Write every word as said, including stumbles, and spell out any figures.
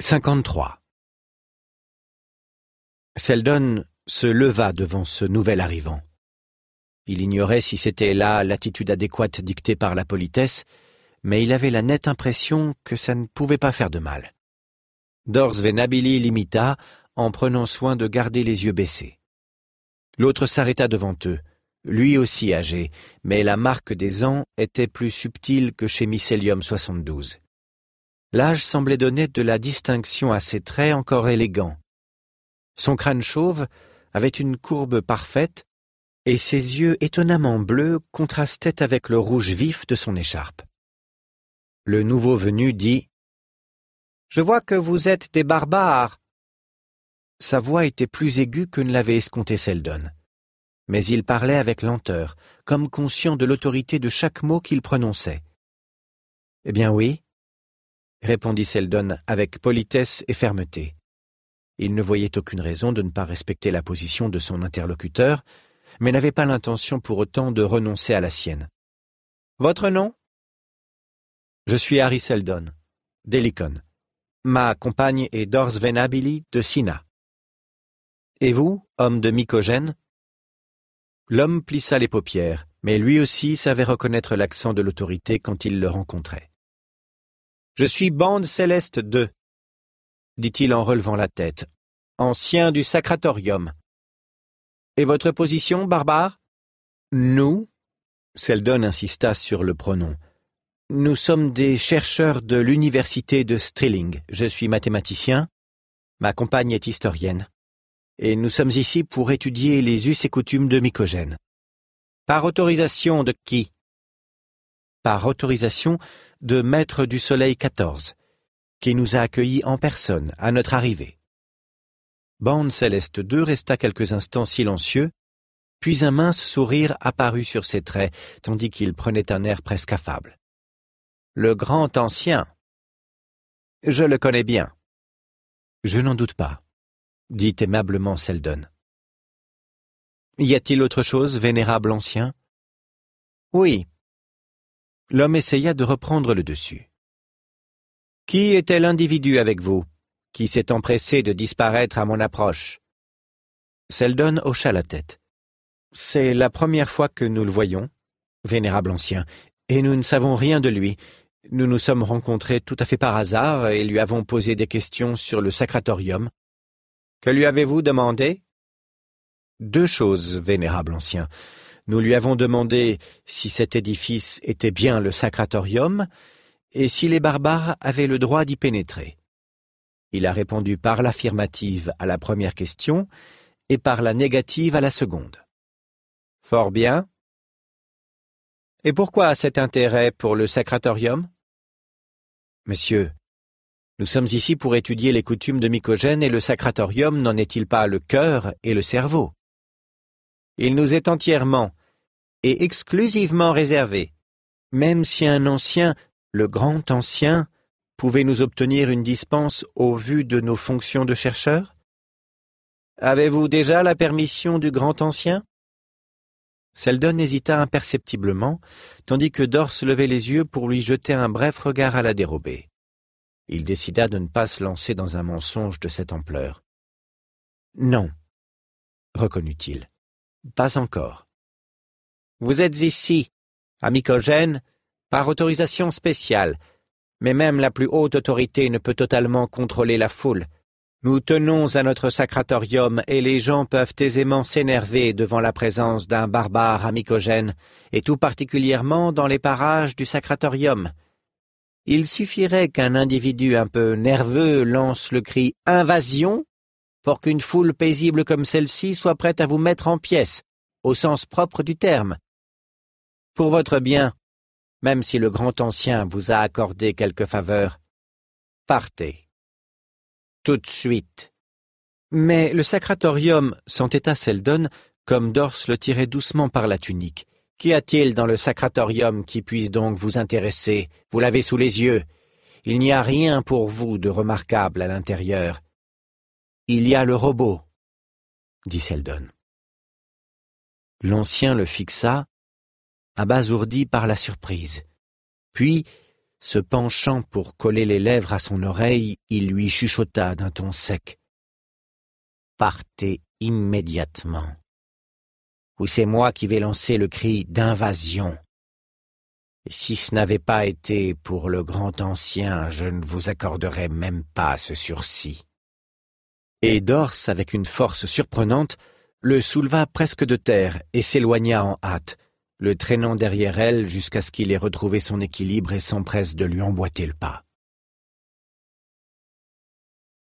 cinquante-trois. Seldon se leva devant ce nouvel arrivant. Il ignorait si c'était là l'attitude adéquate dictée par la politesse, mais il avait la nette impression que ça ne pouvait pas faire de mal. Dors Venabili l'imita en prenant soin de garder les yeux baissés. L'autre s'arrêta devant eux, lui aussi âgé, mais la marque des ans était plus subtile que chez Mycelium soixante-douze. L'âge semblait donner de la distinction à ses traits encore élégants. Son crâne chauve avait une courbe parfaite, et ses yeux étonnamment bleus contrastaient avec le rouge vif de son écharpe. Le nouveau venu dit « Je vois que vous êtes des barbares !» Sa voix était plus aiguë que ne l'avait escompté Seldon. Mais il parlait avec lenteur, comme conscient de l'autorité de chaque mot qu'il prononçait. « Eh bien oui, » répondit Seldon avec politesse et fermeté. Il ne voyait aucune raison de ne pas respecter la position de son interlocuteur, mais n'avait pas l'intention pour autant de renoncer à la sienne. « Votre nom ?»« Je suis Harry Seldon, d'Helicon. Ma compagne est Dors Venabili de Sina. »« Et vous, homme de Mycogène ?» L'homme plissa les paupières, mais lui aussi savait reconnaître l'accent de l'autorité quand il le rencontrait. « Je suis Bande Céleste deux, » dit-il en relevant la tête, « ancien du Sacratorium. »« Et votre position, barbare ?»« Nous ?» Seldon insista sur le pronom. « Nous sommes des chercheurs de l'université de Stirling. Je suis mathématicien, ma compagne est historienne, et nous sommes ici pour étudier les us et coutumes de Mycogène. »« Par autorisation de qui ?»« Par autorisation de Maître du Soleil quatorze, qui nous a accueillis en personne à notre arrivée. » Bande Céleste deux resta quelques instants silencieux, puis un mince sourire apparut sur ses traits, tandis qu'il prenait un air presque affable. « Le grand ancien. Je le connais bien. »« Je n'en doute pas, » dit aimablement Seldon. « Y a-t-il autre chose, vénérable ancien ?»« Oui. » L'homme essaya de reprendre le dessus. « Qui était l'individu avec vous, qui s'est empressé de disparaître à mon approche ?» Seldon hocha la tête. « C'est la première fois que nous le voyons, vénérable ancien, et nous ne savons rien de lui. Nous nous sommes rencontrés tout à fait par hasard et lui avons posé des questions sur le Sacratorium. »« Que lui avez-vous demandé ?»« Deux choses, vénérable ancien. Nous lui avons demandé si cet édifice était bien le Sacratorium et si les barbares avaient le droit d'y pénétrer. Il a répondu par l'affirmative à la première question et par la négative à la seconde. »« Fort bien. Et pourquoi cet intérêt pour le Sacratorium ?»« Monsieur, nous sommes ici pour étudier les coutumes de Mycogène et le Sacratorium n'en est-il pas le cœur et le cerveau ? Il nous est entièrement et exclusivement réservé, même si un ancien, le grand ancien, pouvait nous obtenir une dispense au vu de nos fonctions de chercheurs ? Avez-vous déjà la permission du grand ancien ?» Seldon hésita imperceptiblement, tandis que Dors levait les yeux pour lui jeter un bref regard à la dérobée. Il décida de ne pas se lancer dans un mensonge de cette ampleur. « Non, » reconnut-il, « pas encore. »« Vous êtes ici, à Mycogène, par autorisation spéciale, mais même la plus haute autorité ne peut totalement contrôler la foule. Nous tenons à notre Sacratorium et les gens peuvent aisément s'énerver devant la présence d'un barbare à Mycogène, et tout particulièrement dans les parages du Sacratorium. Il suffirait qu'un individu un peu nerveux lance le cri « Invasion !» pour qu'une foule paisible comme celle-ci soit prête à vous mettre en pièces, au sens propre du terme. Pour votre bien, même si le grand ancien vous a accordé quelques faveurs, partez. Tout de suite. » Mais le Sacratorium, s'entêta Seldon, comme Dors le tirait doucement par la tunique. « Qu'y a-t-il dans le Sacratorium qui puisse donc vous intéresser? Vous l'avez sous les yeux. Il n'y a rien pour vous de remarquable à l'intérieur. »« Il y a le robot, » dit Seldon. L'ancien le fixa, abasourdi par la surprise. Puis, Se penchant pour coller les lèvres à son oreille, il lui chuchota d'un ton sec. « Partez immédiatement, ou c'est moi qui vais lancer le cri d'invasion. Et si ce n'avait pas été pour le grand ancien, je ne vous accorderais même pas ce sursis. » Et Dors, avec une force surprenante, le souleva presque de terre et s'éloigna en hâte, le traînant derrière elle jusqu'à ce qu'il ait retrouvé son équilibre et s'empresse de lui emboîter le pas.